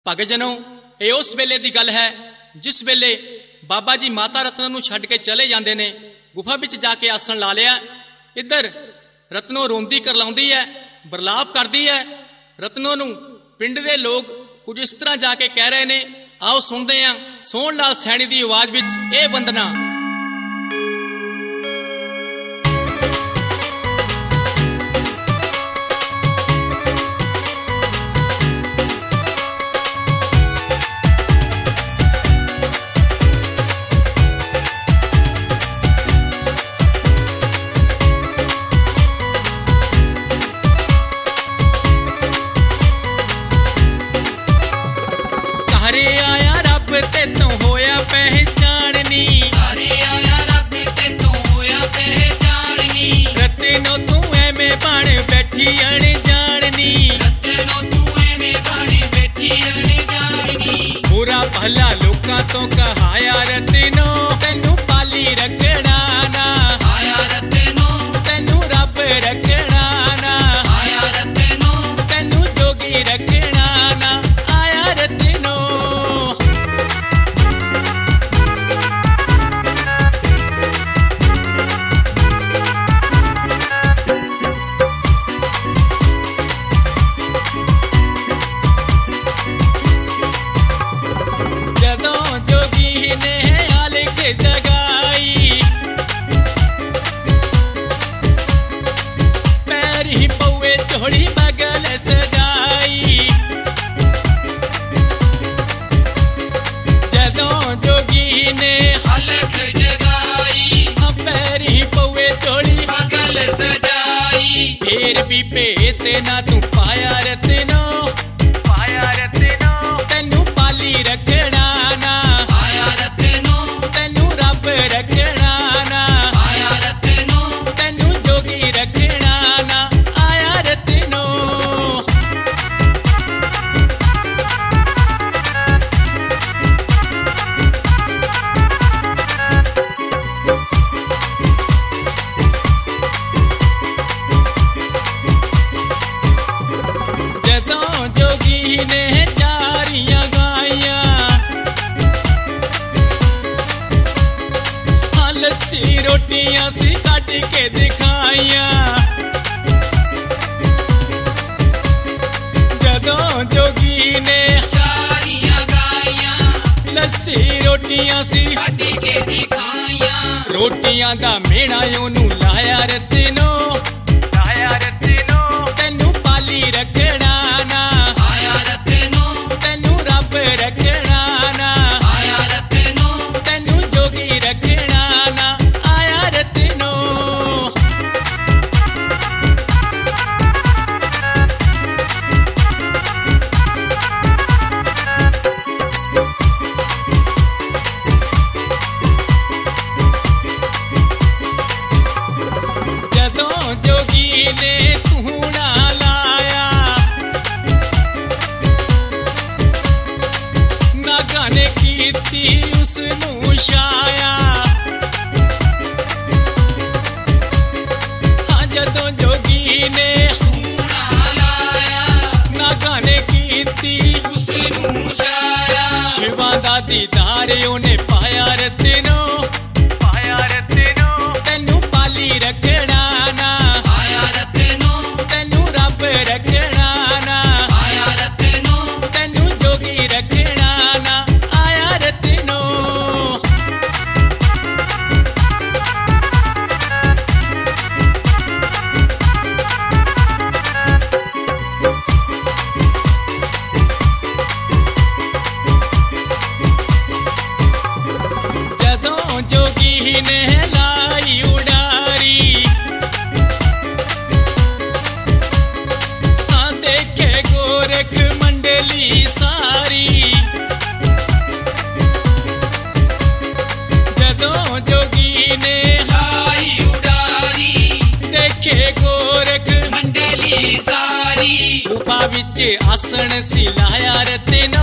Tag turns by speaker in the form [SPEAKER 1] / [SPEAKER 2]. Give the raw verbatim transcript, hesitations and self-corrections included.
[SPEAKER 1] भगत जनों, ये उस वेले की गल है जिस वेले बाबा जी माता रत्नों नूं छड्ड के चले जाते ने। गुफा विच जाके आसन ला लिया। इधर रत्नों रोंदी करलाउंदी है, बरलाप करती है। रत्नों नूं पिंड दे लोग कुछ इस तरह जाके कह रहे ने। आओ सुनते हैं सोहण लाल सैनी की आवाज विच ये वंदना। हरे आया रब ते तू होया पहचाननी,
[SPEAKER 2] हरे आया रब ते तू होया पहचाननी।
[SPEAKER 1] रत्नो तू एवें बन बैठी अनजाननी,
[SPEAKER 2] रत्नो तू एवें बन बैठी अनजाननी।
[SPEAKER 1] बुरा भला लोकां तो कहाया रत्नो तैनू पाली रखना ना,
[SPEAKER 2] आया रत्नो
[SPEAKER 1] तैनू रब रखना ना,
[SPEAKER 2] आया रत्नो
[SPEAKER 1] तैनू जोगी रखना ना, आया रत्नो। जदों जोगी ने आलिख जगाई, पैर ही पौए झोली बगल सजाई। जदों जोगी ने
[SPEAKER 2] अलख जगाई,
[SPEAKER 1] पैर ही पौए झोली
[SPEAKER 2] बगल सजाई।
[SPEAKER 1] फिर भी भेत ना तू पाया रत्नो, पाया रत्नो तैनू पाली रखना ना,
[SPEAKER 2] आया रत्नो
[SPEAKER 1] तैनू रब रखना ना,
[SPEAKER 2] आया रत्नो
[SPEAKER 1] तैनू जोगी रखना ना, आया रत्नो। जदों जोगी ने चारियां गाइया, लस्सी रोटियां सी कट के दिखाइया। जदों जोगी ने
[SPEAKER 2] चारियां गाइयां,
[SPEAKER 1] लस्सी रोटियां सी
[SPEAKER 2] कट के दिखाइयां।
[SPEAKER 1] रोटियां दा मेणा ओनू लाया रत्नो, लाया रत्नो तैनू पाली रखना ना,
[SPEAKER 2] आया रत्नो
[SPEAKER 1] तैनू रब रखना ना,
[SPEAKER 2] आया रत्नो
[SPEAKER 1] तैनू जोगी रखना ना, आया रत्नो। जदों जोगी ने धूना लाया, नागा ने कीती उसनू छाया। हाँ जदों जोगी ने
[SPEAKER 2] धूना लाया,
[SPEAKER 1] नागा ने कीती
[SPEAKER 2] उसनू छाया।
[SPEAKER 1] शिवा दा दीदार ओने पाया रत्नो, पाया रत्नो तैनू पाली रखना ना,
[SPEAKER 2] आया रत्नो
[SPEAKER 1] तैनू रब रखना ना,
[SPEAKER 2] आया रत्नो
[SPEAKER 1] तैनू जोगी रखना ना, आया रत्नो। जदों जोगी ने लाई उडारी, हाँ देखे गोरख मंडली सारी। जदों जोगी ने
[SPEAKER 2] लाई उडारी,
[SPEAKER 1] देखे गोरख
[SPEAKER 2] मंडली सारी।
[SPEAKER 1] गुफा विच आसन सी लाया रत्नो,